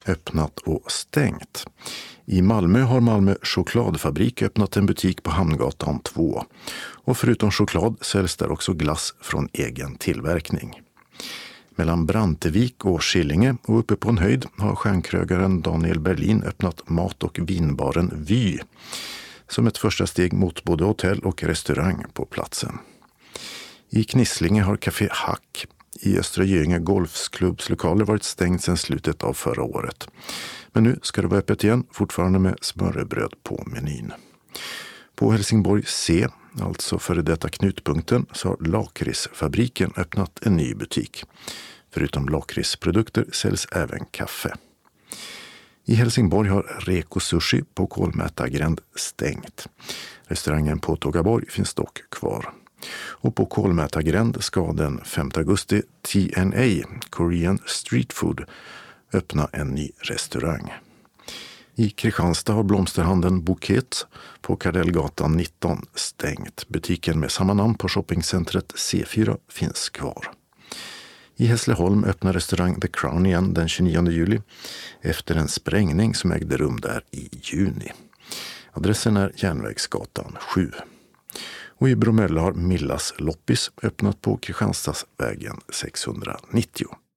öppnat och stängt. I Malmö har Malmö chokladfabrik öppnat en butik på Hamngatan 2. Och förutom choklad säljs där också glass från egen tillverkning. Mellan Brantevik och Skillinge och uppe på en höjd har stjärnkrögaren Daniel Berlin öppnat mat- och vinbaren Vy som ett första steg mot både hotell och restaurang på platsen. I Knislinge har Café Hack i Östra Göinge golfklubbs lokaler varit stängt sedan slutet av förra året. Men nu ska det vara öppet igen, fortfarande med smörrebröd på menyn. På Helsingborg C, alltså före detta knutpunkten, så har Lakritsfabriken öppnat en ny butik. Förutom lakritsprodukter säljs även kaffe. I Helsingborg har Reko Sushi på Kolmätargränd stängt. Restaurangen på Tågaborg finns dock kvar. Och på Kolmätargränd ska den 5 augusti TNA, Korean Street Food, öppna en ny restaurang. I Kristianstad har blomsterhandeln Bouquet på Kardellgatan 19 stängt. Butiken med samma namn på shoppingcentret C4 finns kvar. I Hässleholm öppnar restaurang The Crown igen den 29 juli efter en sprängning som ägde rum där i juni. Adressen är Järnvägsgatan 7. Och i Bromölla har Millas loppis öppnat på Kristianstadsvägen 690.